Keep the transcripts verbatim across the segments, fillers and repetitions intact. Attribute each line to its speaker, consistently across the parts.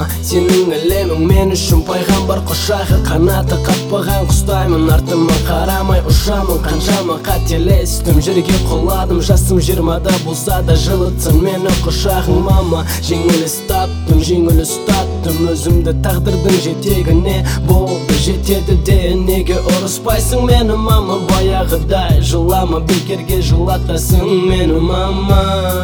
Speaker 1: мама, сенің әлемің мен үшін пайғамбар құшағы, қанаты қатпаған құстаймын, артыма қарамай ұшамын. Қаншама қателестім, жерге құладым, жасым жиырмада болса да жылытсын мені құшағың. Мама, жеңіл таптым, жеңіл ұстаттым өзімді тағдырдың жетегіне. Болды жетеді де неге ұрыспайсың мені мама, баяғыдай жылама, бекерге жылатасың мені мама.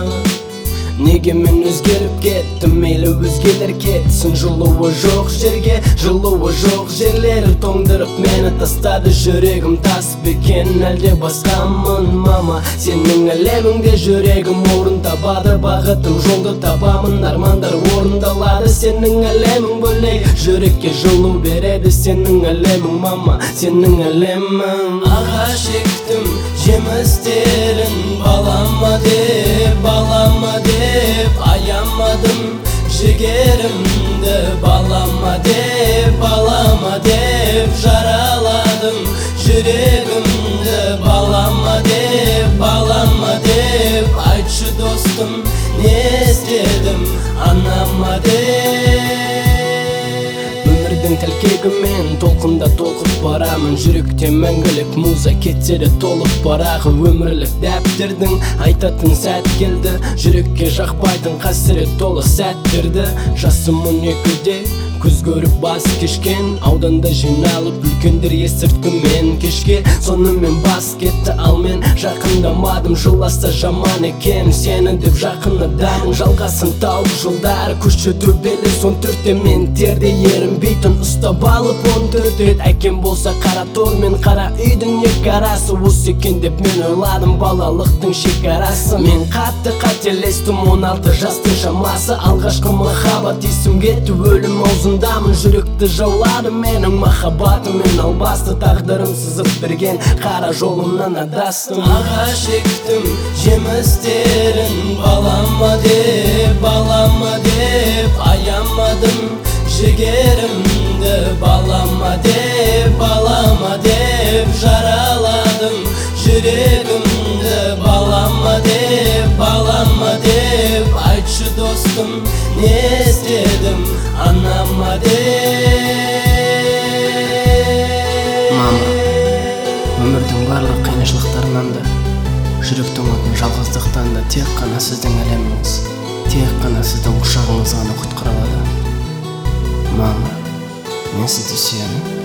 Speaker 1: Неге мен өзгеріп кеттім, мейлі өзгелер кетсін. Жылуы жоқ жерге, жылуы жоқ жерлер тоңдырып мені тастады. Жүрегім тас бекен, әлде басқамын мама. Сенің әлеміңде жүрегім орын табады, бағытым жолды табамын, армандар орындалады. Сенің әлемің бөлек, жүрекке жылу береді. Сенің әлемің мама, сенің әлемің. Ағаш ектім жемістерін, балама деп, балама деп аямадым жігерімді. Балама деп, балама деп жараладым жүрегімді. Балама деп, балама деп айтшы достым, не істедім анама деп. Өмірдің тәлкегімен толқында толқып барамын, жүректе мәңгілік муза кетсе де толып барағы. Өмірлік дәптердің айтатын сәт келді, жүрекке жақпайтын қасірет толы сәттерді. Жасым он екіде күз көріп бас кешкен, ауданда жиналып үлкендер естірткімен кешке. Сонымен бас кетті, ал мен жақындамадым, жыласа жаман екен сені деп жақындадым. Жалғасын тауып жылдар, көші төбелі сон төртте мен терде ерінбейтін ұстап алып он төрт рет. Әкем болса қара тор мен қара үйдің екі арасы, осы екен деп мен ойладым балалықтың шекарасы. Мен қатты қателестім, он алты жастың шамасы, алғашқы махаббат есім кетті, өлім аузындамын. Жүректі жаулады менің махаббатым, мен албасты тағдырым сызып берген қара жолымнан адастым. Ағаш ектім жемістерін, балама деп, балама деп аямадым жігерімді. Балама деп, балама деп жараладым жүрегімді. Балама деп, балама деп айтшы достым, не істедім анама деп. Мама, өмірдің барлық қиыншылықтарынан да, жүректің отын жалғыздықтан да тек қана сіздің әлеміңіз, тек қана сіздің құшағыңыз ғана құтқара алады. Мама, мен сізді сүйемін.